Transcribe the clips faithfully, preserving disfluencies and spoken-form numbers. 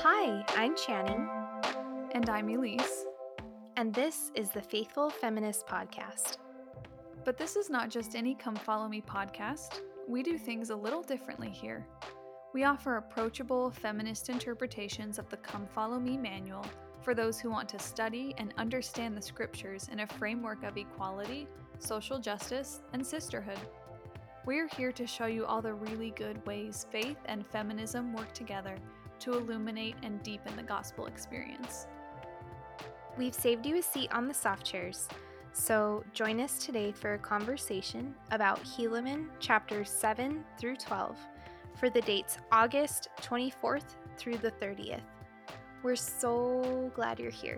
Hi, I'm Channing, And I'm Elise. and this is the Faithful Feminist Podcast. But this is not just any Come Follow Me podcast. We do things a little differently here. We offer approachable feminist interpretations of the Come Follow Me manual for those who want to study and understand the scriptures in a framework of equality, social justice, and sisterhood. We're here to show you all the really good ways faith and feminism work together to illuminate and deepen the gospel experience. We've saved you a seat on the soft chairs, so join us today for a conversation about Helaman chapters seven through twelve for the dates August twenty-fourth through the thirtieth. We're so glad you're here.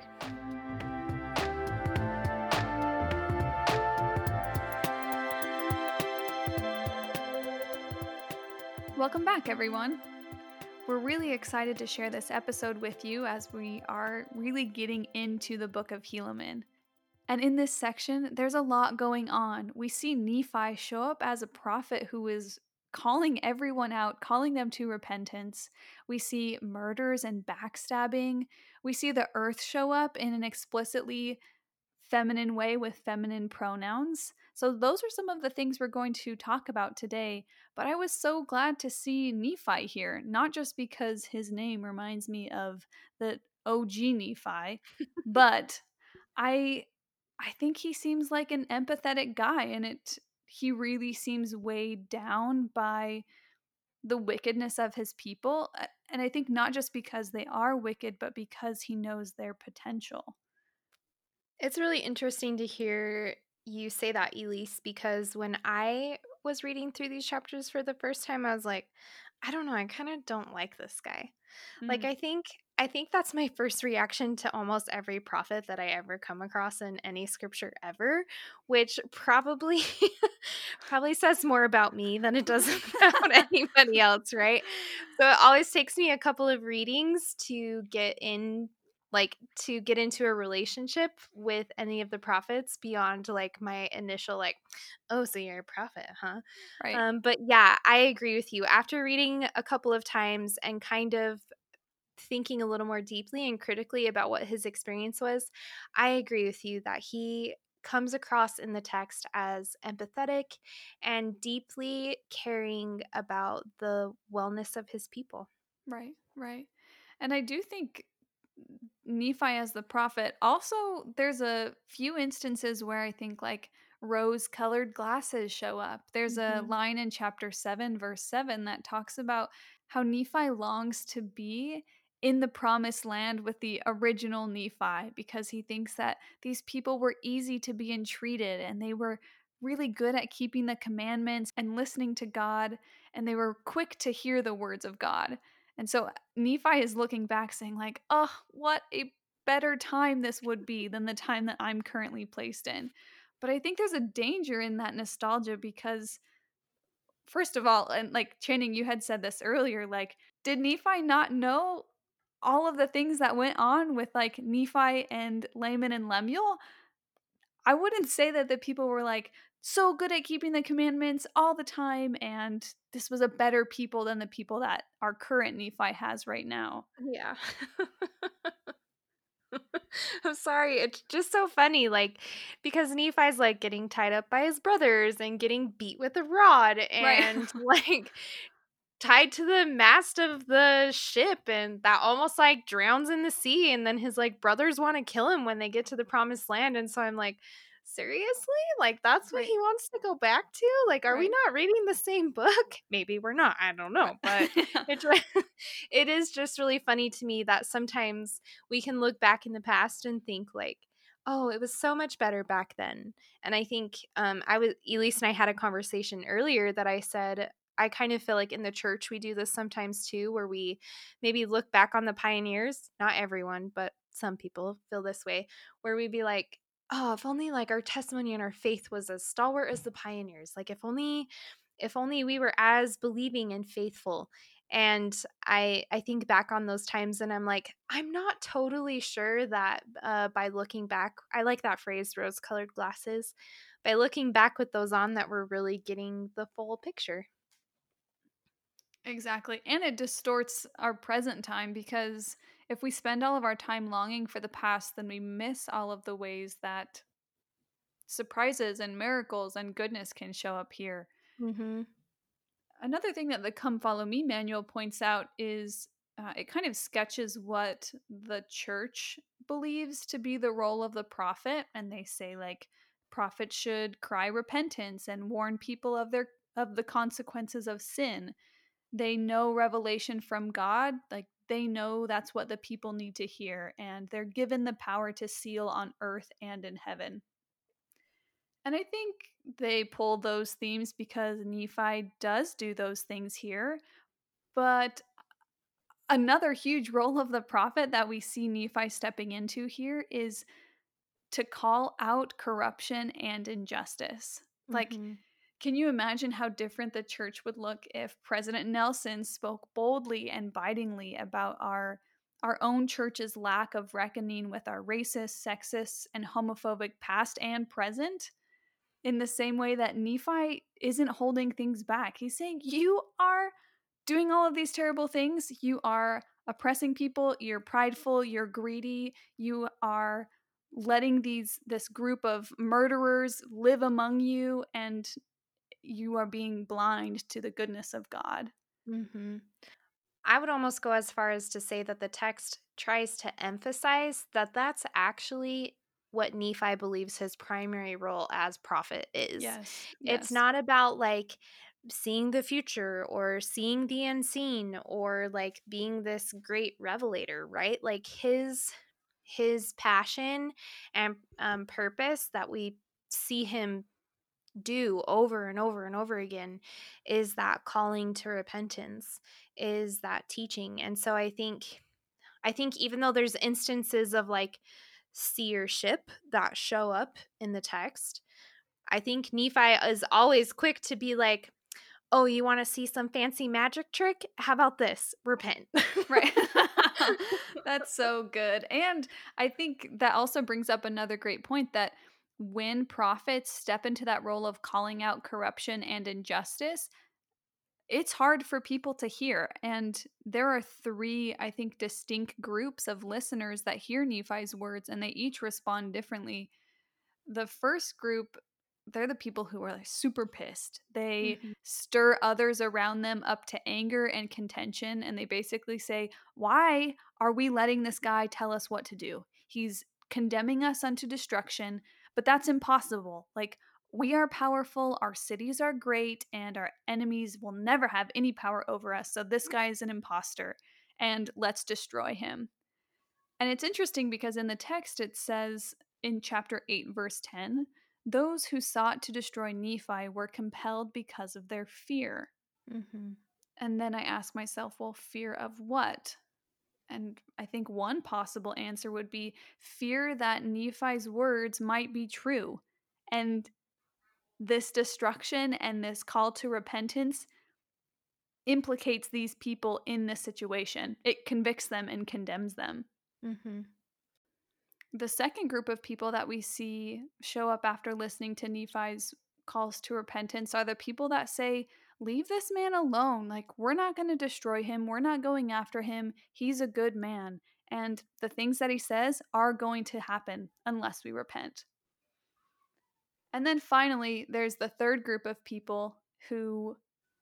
Welcome back, everyone. We're really excited to share this episode with you as we are really getting into the book of Helaman. And in this section, there's a lot going on. We see Nephi show up as a prophet who is calling everyone out, calling them to repentance. We see murders and backstabbing. We see the earth show up in an explicitly feminine way with feminine pronouns. So those are some of the things we're going to talk about today. But I was so glad to see Nephi here, not just because his name reminds me of the O G Nephi, but I I think he seems like an empathetic guy, and it he really seems weighed down by the wickedness of his people. And I think not just because they are wicked, but because he knows their potential. It's really interesting to hear you say that, Elise, because when I was reading through these chapters for the first time, I was like, I don't know, I kind of don't like this guy. Like Mm, I think I think that's my first reaction to almost every prophet that I ever come across in any scripture ever, which probably probably says more about me than it does about anybody else, right? So it always takes me a couple of readings to get in like to get into a relationship with any of the prophets beyond like my initial like, oh, so you're a prophet, huh? right. Um, but yeah, I agree with you. After reading a couple of times and kind of thinking a little more deeply and critically about what his experience was, I agree with you that he comes across in the text as empathetic and deeply caring about the wellness of his people. Right, right. And I do think Nephi as the prophet, also, there's a few instances where I think like rose colored glasses show up. There's a Mhm. line in chapter seven, verse seven, that talks about how Nephi longs to be in the promised land with the original Nephi because he thinks that these people were easy to be entreated and they were really good at keeping the commandments and listening to God, and they were quick to hear the words of God. And so Nephi is looking back saying like, "Oh, what a better time this would be than the time that I'm currently placed in." But I think there's a danger in that nostalgia because first of all, and like Channing, you had said this earlier, like did Nephi not know all of the things that went on with like Nephi and Laman and Lemuel? I wouldn't say that the people were like so good at keeping the commandments all the time and this was a better people than the people that our current Nephi has right now. Yeah. I'm sorry. It's just so funny, like, because Nephi's like getting tied up by his brothers and getting beat with a rod Right. and like tied to the mast of the ship, and that almost like drowns in the sea. And then his like brothers want to kill him when they get to the promised land. And so I'm like, seriously? Like, that's what Right. he wants to go back to? Like, are we Right. not reading the same book? Maybe we're not. I don't know. But Right. it's it is just really funny to me that sometimes we can look back in the past and think like, oh, it was so much better back then. And I think um, I was Elise and I had a conversation earlier that I said I kind of feel like in the church we do this sometimes too, where we maybe look back on the pioneers. Not everyone, but some people feel this way, where we'd be like, oh, if only like our testimony and our faith was as stalwart as the pioneers. Like if only if only we were as believing and faithful. And I I think back on those times and I'm like, I'm not totally sure that uh, by looking back, I like that phrase, rose colored glasses. By looking back with those on, that we're really getting the full picture. Exactly. And it distorts our present time because if we spend all of our time longing for the past, then we miss all of the ways that surprises and miracles and goodness can show up here. Mm-hmm. Another thing that the Come Follow Me manual points out is uh, it kind of sketches what the church believes to be the role of the prophet. And they say, like, prophets should cry repentance and warn people of their of the consequences of sin. They know revelation from God, like they know that's what the people need to hear, and they're given the power to seal on earth and in heaven. And I think they pull those themes because Nephi does do those things here. But another huge role of the prophet that we see Nephi stepping into here is to call out corruption and injustice. Like, Mm-hmm. can you imagine how different the church would look if President Nelson spoke boldly and bitingly about our our own church's lack of reckoning with our racist, sexist, and homophobic past and present? In the same way that Nephi isn't holding things back. He's saying, "You are doing all of these terrible things. You are oppressing people, you're prideful, you're greedy, you are letting these this group of murderers live among you, and you are being blind to the goodness of God." Mm-hmm. I would almost go as far as to say that the text tries to emphasize that that's actually what Nephi believes his primary role as prophet is. Yes. It's Yes. not about like seeing the future or seeing the unseen or like being this great revelator, right? Like his his passion and um, purpose that we see him do over and over and over again is that calling to repentance, is that teaching. And so i think i think even though there's instances of like seership that show up in the text, I think Nephi is always quick to be like, oh, you want to see some fancy magic trick? How about this? Repent. Right. That's so good. And I think that also brings up another great point that when prophets step into that role of calling out corruption and injustice, it's hard for people to hear. And there are three, I think, distinct groups of listeners that hear Nephi's words, and they each respond differently. The first group, they're the people who are like super pissed. They Mhm. stir others around them up to anger and contention, and they basically say, "Why are we letting this guy tell us what to do? He's condemning us unto destruction, but that's impossible. Like, we are powerful, our cities are great, and our enemies will never have any power over us. So this guy is an imposter, and let's destroy him." And it's interesting because in the text it says in chapter eight, verse ten, those who sought to destroy Nephi were compelled because of their fear. Mhm. And then I ask myself, well, fear of what? And I think one possible answer would be fear that Nephi's words might be true. And this destruction and this call to repentance implicates these people in this situation. It convicts them and condemns them. Mhm. The second group of people that we see show up after listening to Nephi's calls to repentance are the people that say, "Leave this man alone. Like, we're not going to destroy him. We're not going after him. He's a good man. And the things that he says are going to happen unless we repent." And then finally, there's the third group of people who,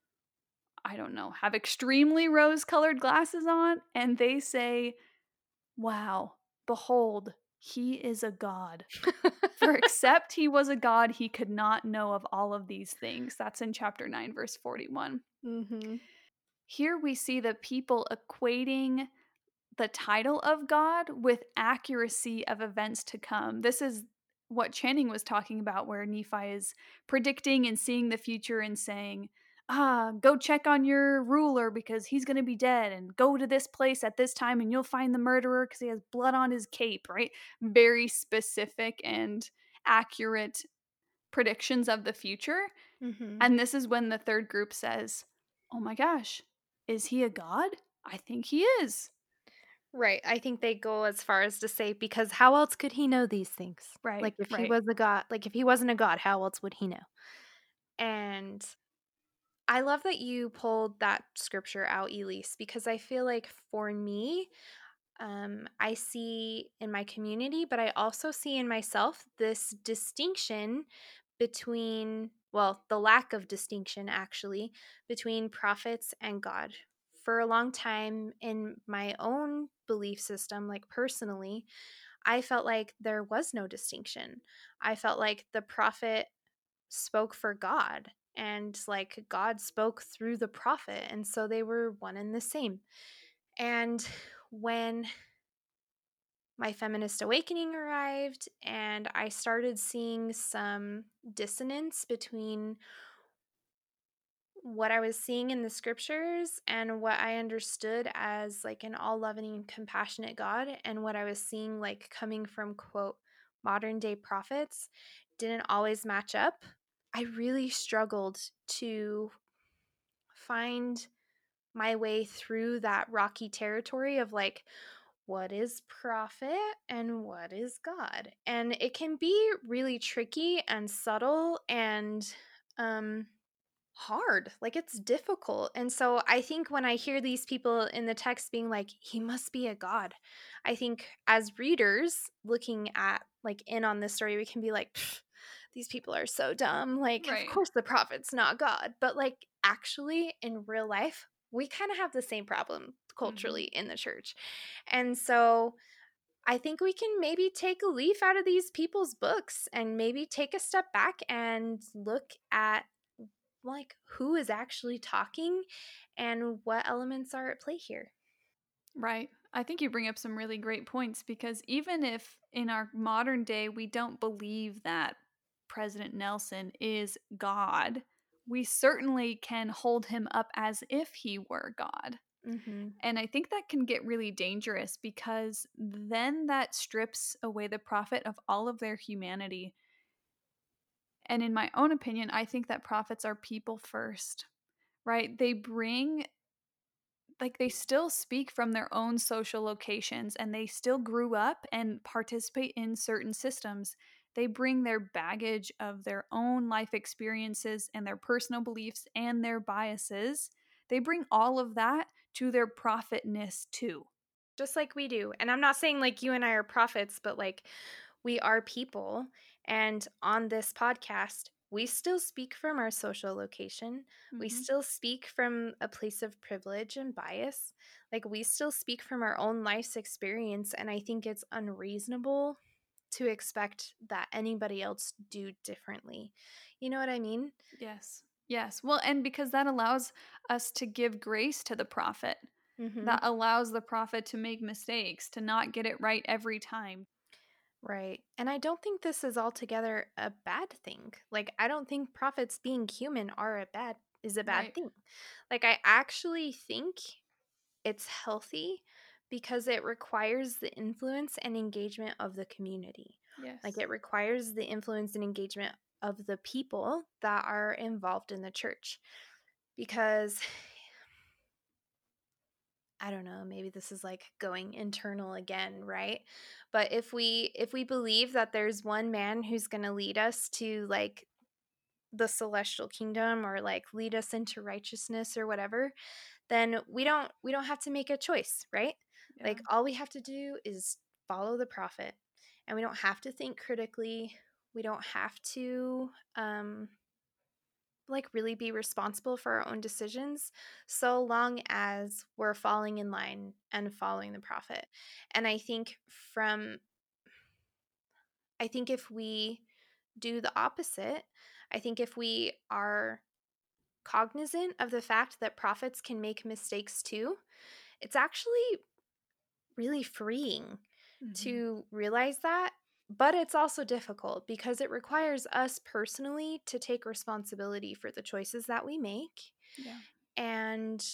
I don't know, have extremely rose colored glasses on, and they say, "Wow, behold, he is a god. For except he was a god, he could not know of all of these things." That's in chapter nine, verse forty-one. Mhm. Here we see the people equating the title of God with accuracy of events to come. This is what Channing was talking about, where Nephi is predicting and seeing the future and saying, "Ah, go check on your ruler because he's going to be dead, and go to this place at this time and you'll find the murderer because he has blood on his cape," right? Very specific and accurate predictions of the future. Mhm. And this is when the third group says, "Oh my gosh, is he a god? I think he is." Right. I think they go as far as to say, because how else could he know these things? Right, Like if he right. was a god, like if he wasn't a god, how else would he know? And I love that you pulled that scripture out, Elise, because I feel like for me, um, I see in my community, but I also see in myself this distinction between, well, the lack of distinction actually, between prophets and God. For a long time in my own belief system, like personally, I felt like there was no distinction. I felt like the prophet spoke for God and like God spoke through the prophet. And so they were one and the same. And when my feminist awakening arrived and I started seeing some dissonance between what I was seeing in the scriptures and what I understood as like an all loving and compassionate God and what I was seeing like coming from quote modern day prophets didn't always match up. I really struggled to find my way through that rocky territory of like, what is prophet and what is God? And it can be really tricky and subtle and um hard. Like it's difficult. And so I think when I hear these people in the text being like, he must be a God, I think as readers looking at like in on this story, we can be like, "Pff, these people are so dumb. Like, of Right. course the prophet's not God. But like actually in real life, we kind of have the same problem Hmm. culturally in the church. And so I think we can maybe take a leaf out of these people's books and maybe take a step back and look at like who is actually talking and what elements are at play here. Right. I think you bring up some really great points because even if in our modern day we don't believe that President Nelson is God, we certainly can hold him up as if he were God. Mhm. And I think that can get really dangerous because then that strips away the prophet of all of their humanity. And in my own opinion, I think that prophets are people first, right? They bring like they still speak from their own social locations and they still grew up and participate in certain systems. They bring their baggage of their own life experiences and their personal beliefs and their biases. They bring all of that to their prophetness too. Just like we do. And I'm not saying like you and I are prophets, but like we are people. And on this podcast, we still speak from our social location. We Hmm. still speak from a place of privilege and bias. Like we still speak from our own life's experience. And I think it's unreasonable to expect that anybody else do differently. You know what I mean? Yes. Yes. Well, and because that allows us to give grace to the prophet, Mhm. that allows the prophet to make mistakes, to not get it right every time. Right. And I don't think this is altogether a bad thing. Like I don't think prophets being human are a bad is a bad Right. thing. Like I actually think it's healthy because it requires the influence and engagement of the community. Like Yes. it requires the influence and engagement of the people that are involved in the church. Because I don't know, maybe this is like going internal again, right? But if we if we believe that there's one man who's going to lead us to like the celestial kingdom or like lead us into righteousness or whatever, then we don't we don't have to make a choice, right? Yeah. Like all we have to do is follow the prophet. And we don't have to think critically. We don't have to um like really be responsible for our own decisions so long as we're falling in line and following the prophet. And I think from I think if we do the opposite, I think if we are cognizant of the fact that prophets can make mistakes too, it's actually really freeing Hmm. to realize that. But it's also difficult because it requires us personally to take responsibility for the choices that we make Yeah. and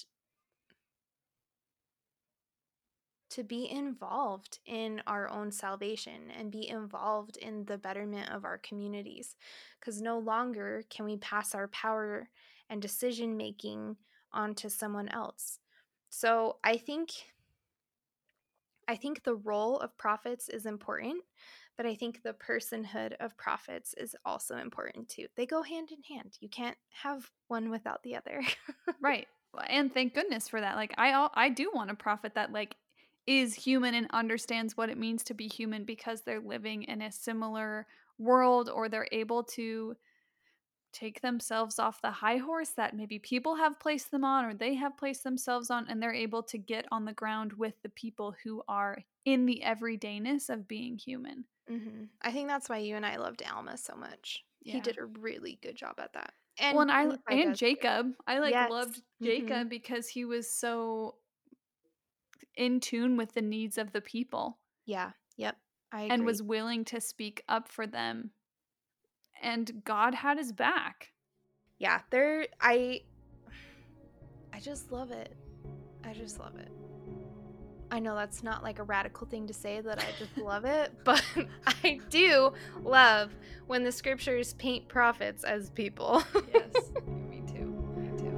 to be involved in our own salvation and be involved in the betterment of our communities. Because no longer can we pass our power and decision making onto someone else. So I think I think the role of prophets is important, but I think the personhood of prophets is also important too. They go hand in hand. You can't have one without the other. Right. Well, and thank goodness for that. Like I al- I do want a prophet that like is human and understands what it means to be human because they're living in a similar world, or they're able to take themselves off the high horse that maybe people have placed them on or they have placed themselves on, and they're able to get on the ground with the people who are in the everydayness of being human. hmm I think that's why you and I loved Alma so much. He Yeah. did a really good job at that. Well, And and I Nephi and does too. Jacob, I like Yes. loved hmm Jacob because he was so in tune with the needs of the people Yeah. Yep. I and agree. was willing to speak up for them, and God had his back. Yeah. There I I just love it. I just love it. I know that's not like a radical thing to say that I just love it, but I do love when the scriptures paint prophets as people. Yes, me too. Me too.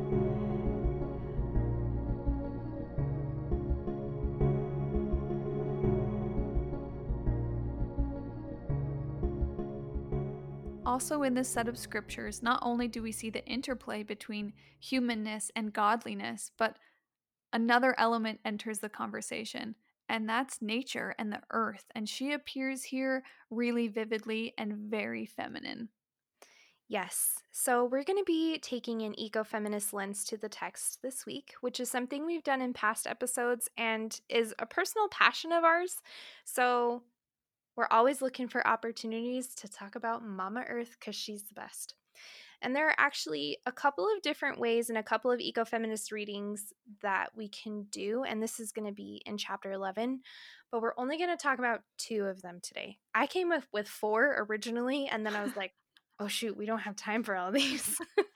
Also, in this set of scriptures, not only do we see the interplay between humanness and godliness, but another element enters the conversation, and that's nature and the earth. And she appears here really vividly and very feminine. Yes. So we're going to be taking an ecofeminist lens to the text this week, which is something we've done in past episodes and is a personal passion of ours. So we're always looking for opportunities to talk about Mama Earth because she's the best. And there are actually a couple of different ways and a couple of ecofeminist readings that we can do. And this is going to be in chapter eleven, but we're only going to talk about two of them today. I came up with four originally, and then I was like, oh, shoot, we don't have time for all these.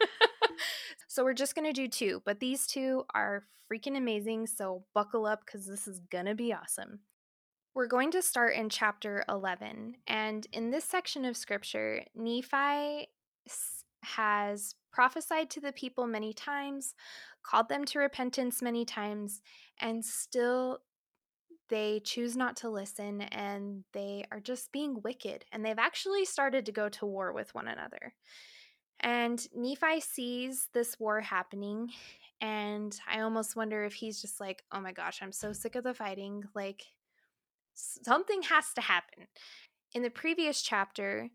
So we're just going to do two, but these two are freaking amazing. So buckle up because this is going to be awesome. We're going to start in chapter eleven. And in this section of scripture, Nephi has prophesied to the people many times, called them to repentance many times, and still they choose not to listen and they are just being wicked. And they've actually started to go to war with one another. And Nephi sees this war happening. And I almost wonder if he's just like, oh my gosh, I'm so sick of the fighting. Like, something has to happen. In the previous chapter,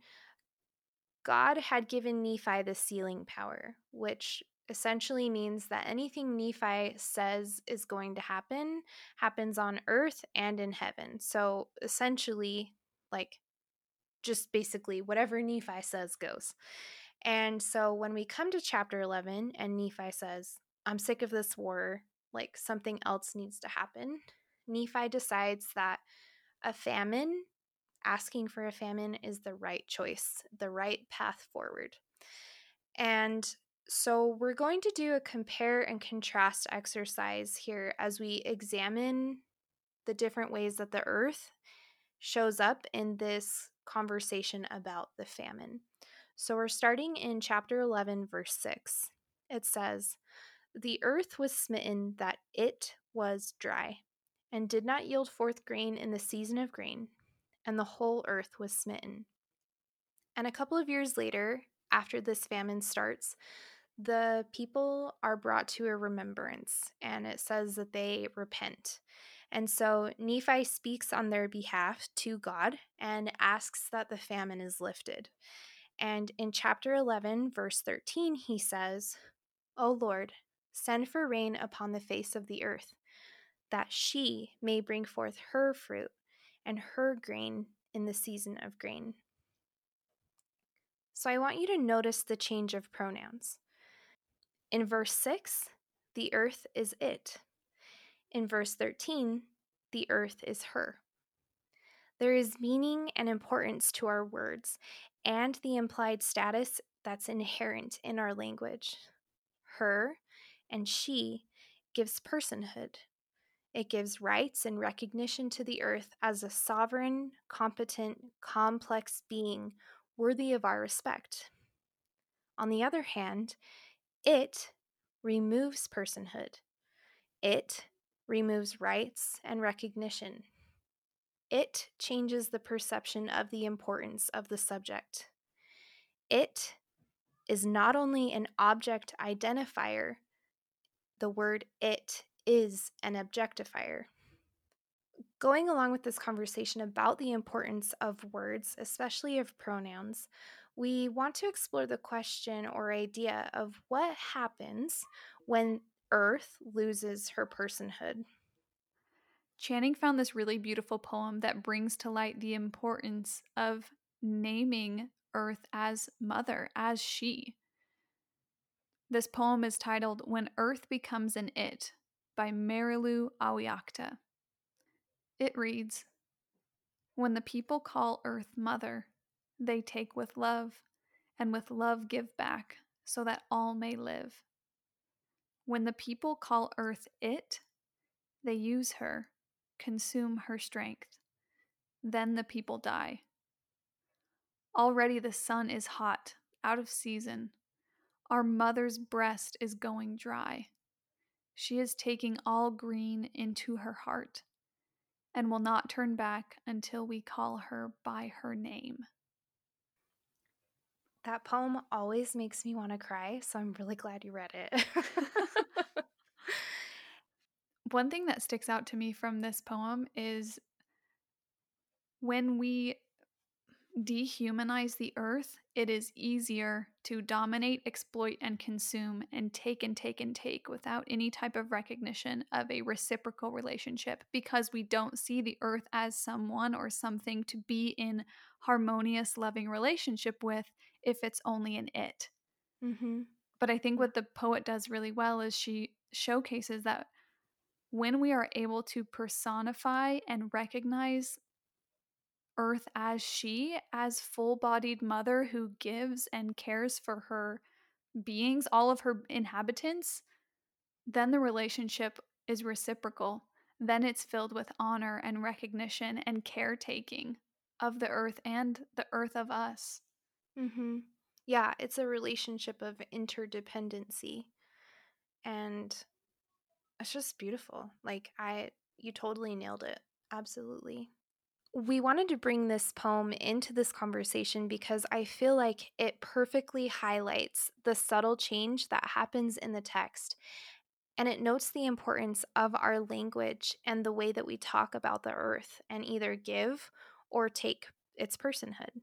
God had given Nephi the sealing power, which essentially means that anything Nephi says is going to happen happens on earth and in heaven. So essentially, like, just basically whatever Nephi says goes. And so when we come to chapter eleven and Nephi says, I'm sick of this war, like something else needs to happen, Nephi decides that a famine, asking for a famine, is the right choice, the right path forward. And so we're going to do a compare and contrast exercise here as we examine the different ways that the earth shows up in this conversation about the famine. So we're starting in chapter eleven, verse six. It says, the earth was smitten that it was dry, and did not yield forth grain in the season of grain, and the whole earth was smitten. And a couple of years later, after this famine starts, the people are brought to a remembrance, and it says that they repent. And so Nephi speaks on their behalf to God and asks that the famine is lifted. And in chapter eleven, verse thirteen, he says, O Lord, send for rain upon the face of the earth, that she may bring forth her fruit and her grain in the season of grain. So I want you to notice the change of pronouns. In verse six, the earth is it. In verse thirteen, the earth is her. There is meaning and importance to our words and the implied status that's inherent in our language. Her and she gives personhood. It gives rights and recognition to the earth as a sovereign, competent, complex being worthy of our respect. On the other hand, it removes personhood. It removes rights and recognition. It changes the perception of the importance of the subject. It is not only an object identifier, the word it is an objectifier. Going along with this conversation about the importance of words, especially of pronouns, we want to explore the question or idea of what happens when Earth loses her personhood. Channing found this really beautiful poem that brings to light the importance of naming Earth as mother, as she. This poem is titled When Earth Becomes an It by Marilu Awiakta. It reads, When the people call Earth mother, they take with love, and with love give back, so that all may live. When the people call Earth it, they use her, consume her strength. Then the people die. Already the sun is hot, out of season. Our mother's breast is going dry. She is taking all green into her heart, and will not turn back until we call her by her name. That poem always makes me want to cry, so I'm really glad you read it. One thing that sticks out to me from this poem is when we dehumanize the earth, it is easier to dominate, exploit, and consume and take and take and take without any type of recognition of a reciprocal relationship, because we don't see the earth as someone or something to be in harmonious, loving relationship with if it's only an it. Mm-hmm. But I think what the poet does really well is she showcases that when we are able to personify and recognize Earth as she, as full-bodied mother who gives and cares for her beings, all of her inhabitants, then the relationship is reciprocal. Then it's filled with honor and recognition and caretaking of the earth and the earth of us. Mm-hmm. Yeah, it's a relationship of interdependency. And it's just beautiful. Like, I, you totally nailed it. Absolutely. We wanted to bring this poem into this conversation because I feel like it perfectly highlights the subtle change that happens in the text, and it notes the importance of our language and the way that we talk about the earth and either give or take its personhood.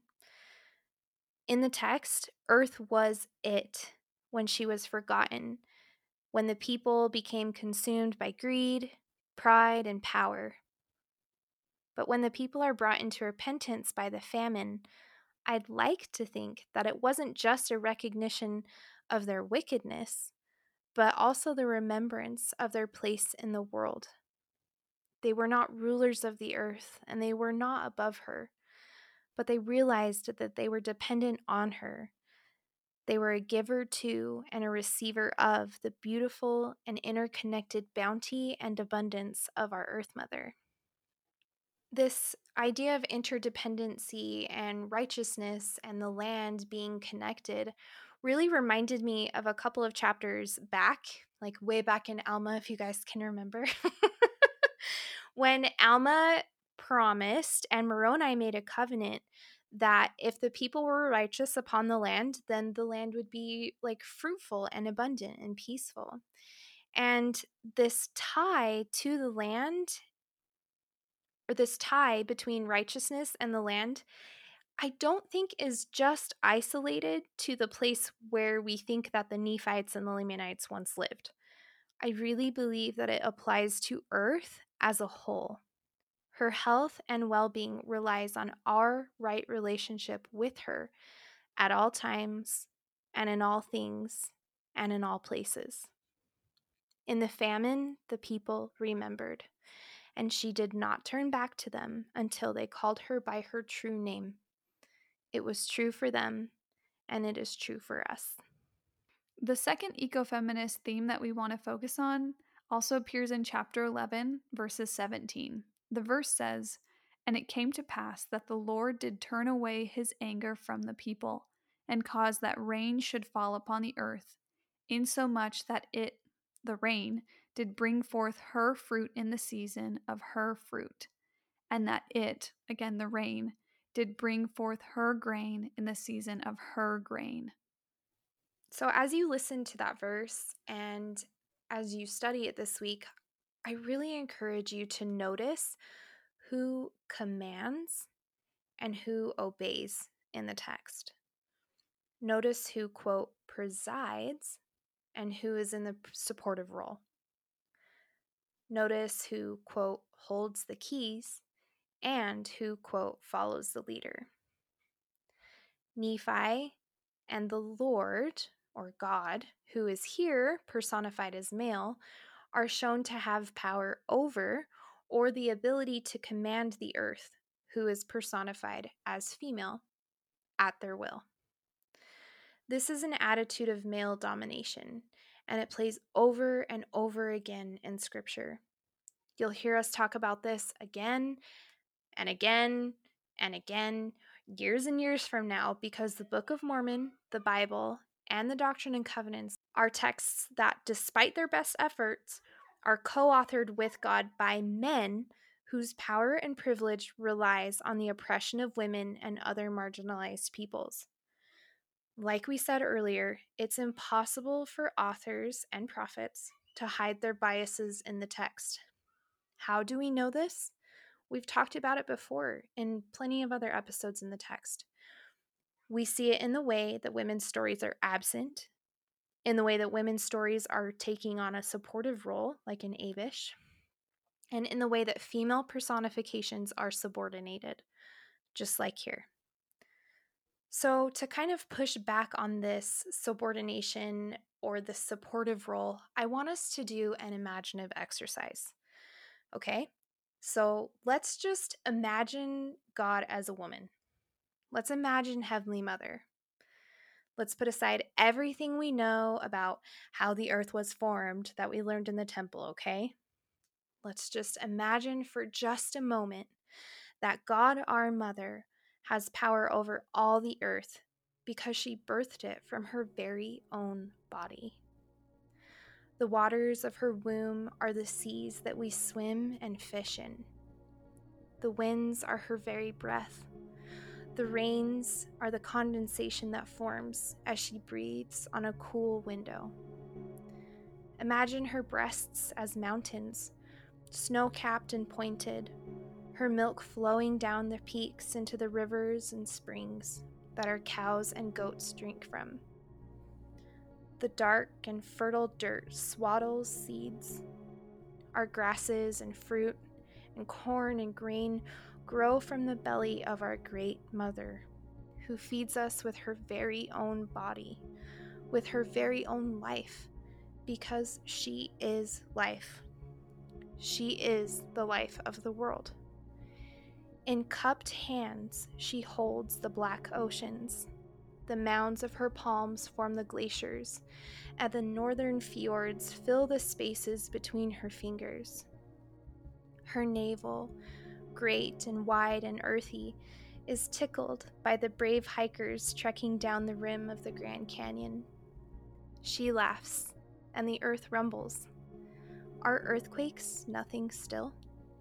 In the text, Earth was it when she was forgotten, when the people became consumed by greed, pride, and power. But when the people are brought into repentance by the famine, I'd like to think that it wasn't just a recognition of their wickedness, but also the remembrance of their place in the world. They were not rulers of the earth, and they were not above her, but they realized that they were dependent on her. They were a giver to and a receiver of the beautiful and interconnected bounty and abundance of our Earth Mother. This idea of interdependency and righteousness and the land being connected really reminded me of a couple of chapters back, like way back in Alma, if you guys can remember, when Alma promised and Moroni made a covenant that if the people were righteous upon the land, then the land would be like fruitful and abundant and peaceful. And this tie to the land, or this tie between righteousness and the land, I don't think is just isolated to the place where we think that the Nephites and the Lamanites once lived. I really believe that it applies to earth as a whole. Her health and well being relies on our right relationship with her at all times and in all things and in all places. In the famine, the people remembered, and she did not turn back to them until they called her by her true name. It was true for them, and it is true for us. The second ecofeminist theme that we want to focus on also appears in chapter eleven, verses seventeen. The verse says, And it came to pass that the Lord did turn away his anger from the people, and cause that rain should fall upon the earth, insomuch that it, the rain, did bring forth her fruit in the season of her fruit, and that it, again the rain, did bring forth her grain in the season of her grain. So, as you listen to that verse and as you study it this week, I really encourage you to notice who commands and who obeys in the text. Notice who, quote, presides and who is in the supportive role. Notice who, quote, holds the keys and who, quote, follows the leader. Nephi and the Lord, or God, who is here personified as male, are shown to have power over or the ability to command the earth, who is personified as female, at their will. This is an attitude of male domination, and it plays over and over again in Scripture. You'll hear us talk about this again and again and again, years and years from now, because the Book of Mormon, the Bible, and the Doctrine and Covenants are texts that, despite their best efforts, are co-authored with God by men whose power and privilege relies on the oppression of women and other marginalized peoples. Like we said earlier, it's impossible for authors and prophets to hide their biases in the text. How do we know this? We've talked about it before in plenty of other episodes in the text. We see it in the way that women's stories are absent, in the way that women's stories are taking on a supportive role, like in Avish, and in the way that female personifications are subordinated, just like here. So, to kind of push back on this subordination or the supportive role, I want us to do an imaginative exercise. Okay? So, let's just imagine God as a woman. Let's imagine Heavenly Mother. Let's put aside everything we know about how the earth was formed that we learned in the temple, okay? Let's just imagine for just a moment that God, our Mother, has power over all the earth because she birthed it from her very own body. The waters of her womb are the seas that we swim and fish in. The winds are her very breath. The rains are the condensation that forms as she breathes on a cool window. Imagine her breasts as mountains, snow-capped and pointed, her milk flowing down the peaks into the rivers and springs that our cows and goats drink from. The dark and fertile dirt swaddles seeds. Our grasses and fruit and corn and grain grow from the belly of our great mother, who feeds us with her very own body, with her very own life, because she is life. She is the life of the world. In cupped hands, she holds the black oceans. The mounds of her palms form the glaciers, and the northern fjords fill the spaces between her fingers. Her navel, great and wide and earthy, is tickled by the brave hikers trekking down the rim of the Grand Canyon. She laughs, and the earth rumbles. Are earthquakes nothing still?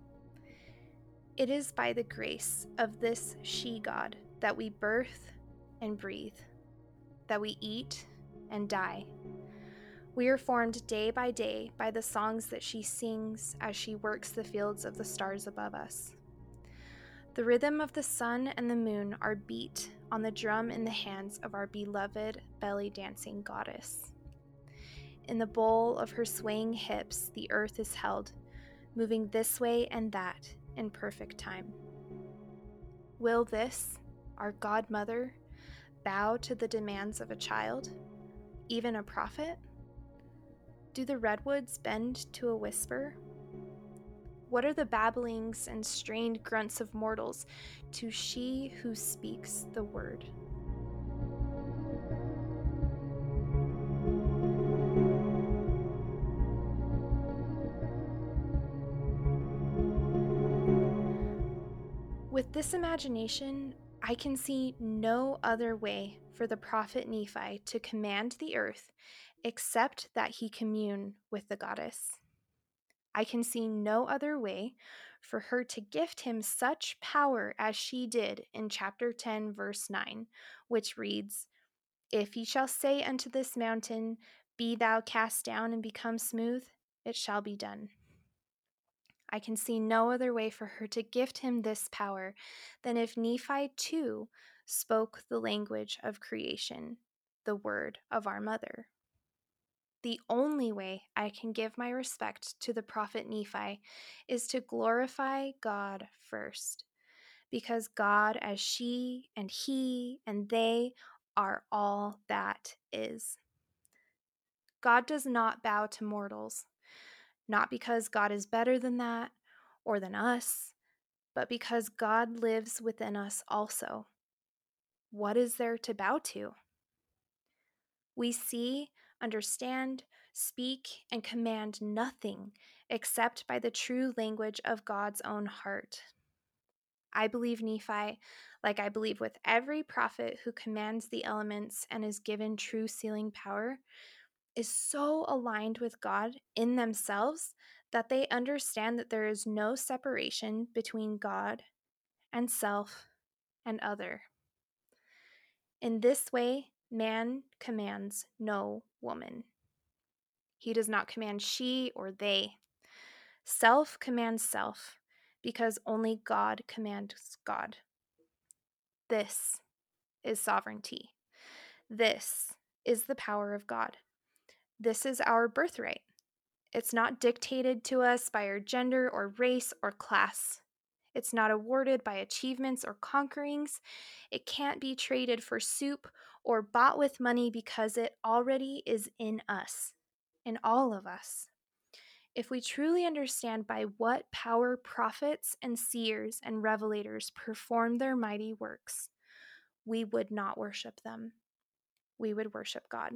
It is by the grace of this she-God that we birth and breathe, that we eat and die. We are formed day by day by the songs that she sings as she works the fields of the stars above us. The rhythm of the sun and the moon are beat on the drum in the hands of our beloved belly-dancing goddess. In the bowl of her swaying hips, the earth is held, moving this way and that in perfect time. Will this, our godmother, bow to the demands of a child, even a prophet? Do the redwoods bend to a whisper? What are the babblings and strained grunts of mortals to she who speaks the word? With this imagination, I can see no other way for the prophet Nephi to command the earth except that he commune with the goddess. I can see no other way for her to gift him such power as she did in chapter ten, verse nine, which reads, "If he shall say unto this mountain, Be thou cast down and become smooth, it shall be done." I can see no other way for her to gift him this power than if Nephi too spoke the language of creation, the word of our mother. The only way I can give my respect to the prophet Nephi is to glorify God first, because God, as she and he and they, are all that is. God does not bow to mortals, not because God is better than that or than us, but because God lives within us also. What is there to bow to? We see, understand, speak, and command nothing except by the true language of God's own heart. I believe Nephi, like I believe with every prophet who commands the elements and is given true sealing power, is so aligned with God in themselves that they understand that there is no separation between God and self and other. In this way, man commands no woman. He does not command she or they. Self commands self, because only God commands God. This is sovereignty. This is the power of God. This is our birthright. It's not dictated to us by our gender or race or class. It's not awarded by achievements or conquerings. It can't be traded for soup or bought with money because it already is in us, in all of us. If we truly understand by what power prophets and seers and revelators perform their mighty works, we would not worship them. We would worship God.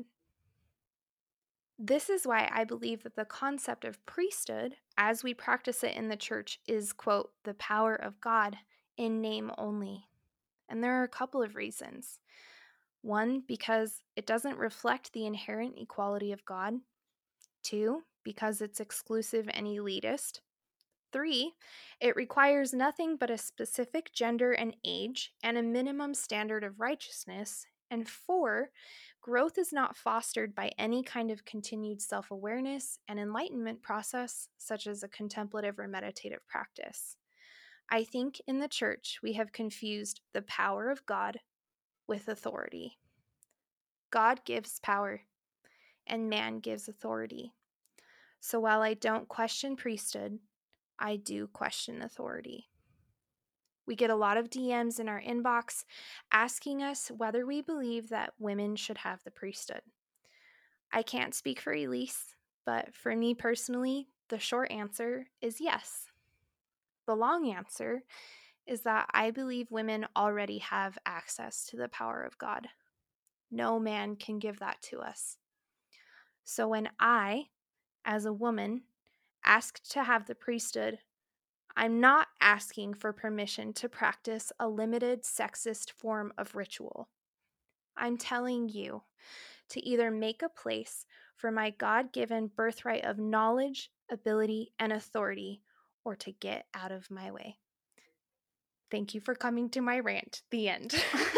This is why I believe that the concept of priesthood, as we practice it in the church, is, quote, the power of God in name only. And there are a couple of reasons. One, because it doesn't reflect the inherent equality of God. Two, because it's exclusive and elitist. Three, it requires nothing but a specific gender and age and a minimum standard of righteousness. And four, growth is not fostered by any kind of continued self-awareness and enlightenment process, such as a contemplative or meditative practice. I think in the church we have confused the power of God with authority. God gives power, and man gives authority. So while I don't question priesthood, I do question authority. We get a lot of D Ms in our inbox asking us whether we believe that women should have the priesthood. I can't speak for Elise, but for me personally, the short answer is yes. The long answer is that I believe women already have access to the power of God. No man can give that to us. So when I, as a woman, ask to have the priesthood, I'm not asking for permission to practice a limited sexist form of ritual. I'm telling you to either make a place for my God-given birthright of knowledge, ability, and authority, or to get out of my way. Thank you for coming to my rant. The end.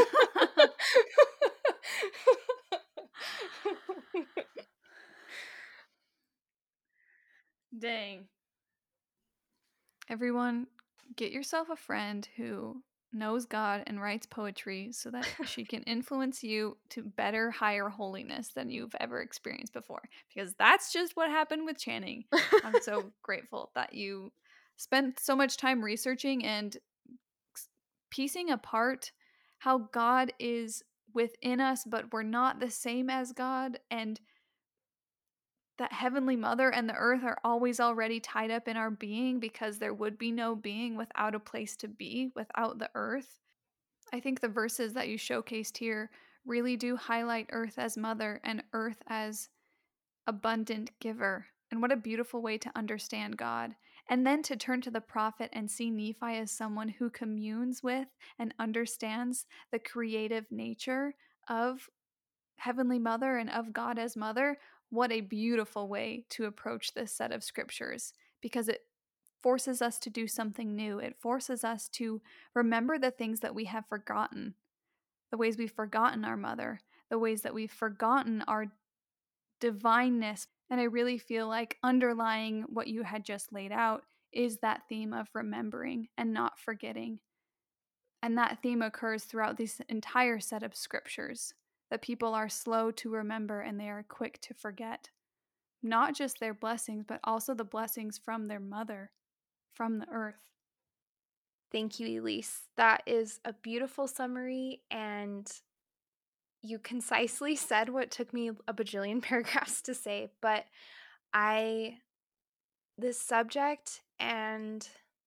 Dang. Everyone, get yourself a friend who knows God and writes poetry so that she can influence you to better, higher holiness than you've ever experienced before. Because that's just what happened with Channing. I'm so grateful that you spent so much time researching and piecing apart how God is within us, but we're not the same as God, and that Heavenly Mother and the earth are always already tied up in our being because there would be no being without a place to be, without the earth. I think the verses that you showcased here really do highlight earth as mother and earth as abundant giver. And what a beautiful way to understand God. And then to turn to the prophet and see Nephi as someone who communes with and understands the creative nature of Heavenly Mother and of God as Mother. What a beautiful way to approach this set of scriptures, because it forces us to do something new. It forces us to remember the things that we have forgotten, the ways we've forgotten our mother, the ways that we've forgotten our divineness. And I really feel like underlying what you had just laid out is that theme of remembering and not forgetting. And that theme occurs throughout this entire set of scriptures, that people are slow to remember and they are quick to forget. Not just their blessings, but also the blessings from their mother, from the earth. Thank you, Elise. That is a beautiful summary, and you concisely said what took me a bajillion paragraphs to say, but I, this subject and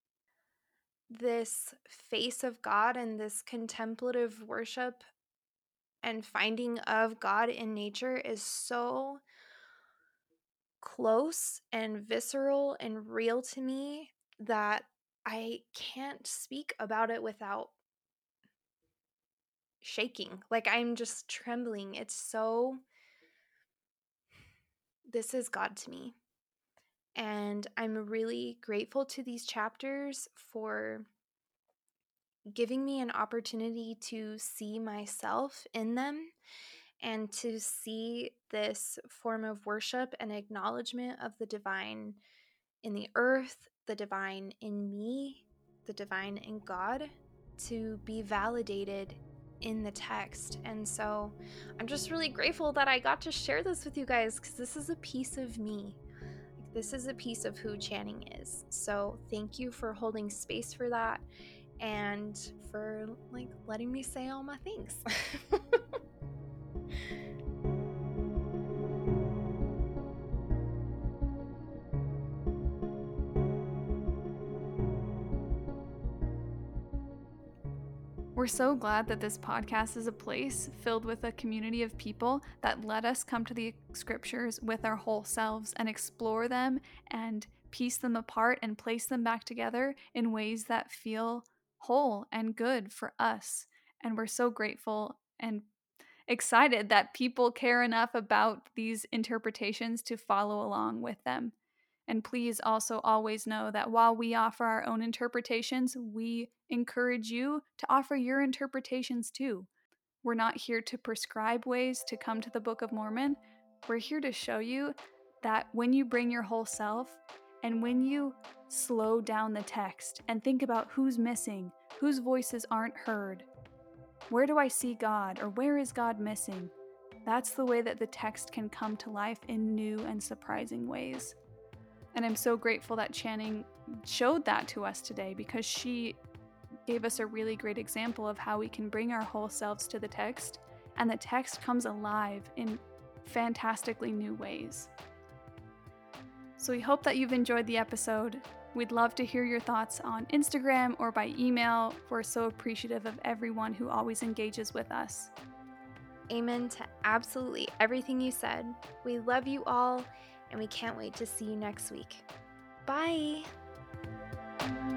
this face of God and this contemplative worship and finding of God in nature is so close and visceral and real to me that I can't speak about it without shaking. Like, I'm just trembling. It's so, this is God to me. And I'm really grateful to these chapters for giving me an opportunity to see myself in them and to see this form of worship and acknowledgement of the divine in the earth, the divine in me, the divine in God, to be validated in the text. And so I'm just really grateful that I got to share this with you guys, because this is a piece of me. Like, this is a piece of who Channing is. So thank you for holding space for that and for like letting me say all my things. We're so glad that this podcast is a place filled with a community of people that let us come to the scriptures with our whole selves and explore them and piece them apart and place them back together in ways that feel whole and good for us. And we're so grateful and excited that people care enough about these interpretations to follow along with them. And please also always know that while we offer our own interpretations, we encourage you to offer your interpretations too. We're not here to prescribe ways to come to the Book of Mormon. We're here to show you that when you bring your whole self and when you slow down the text and think about who's missing, whose voices aren't heard, where do I see God, or where is God missing? That's the way that the text can come to life in new and surprising ways. And I'm so grateful that Channing showed that to us today, because she gave us a really great example of how we can bring our whole selves to the text, and the text comes alive in fantastically new ways. So we hope that you've enjoyed the episode. We'd love to hear your thoughts on Instagram or by email. We're so appreciative of everyone who always engages with us. Amen to absolutely everything you said. We love you all, and we can't wait to see you next week. Bye!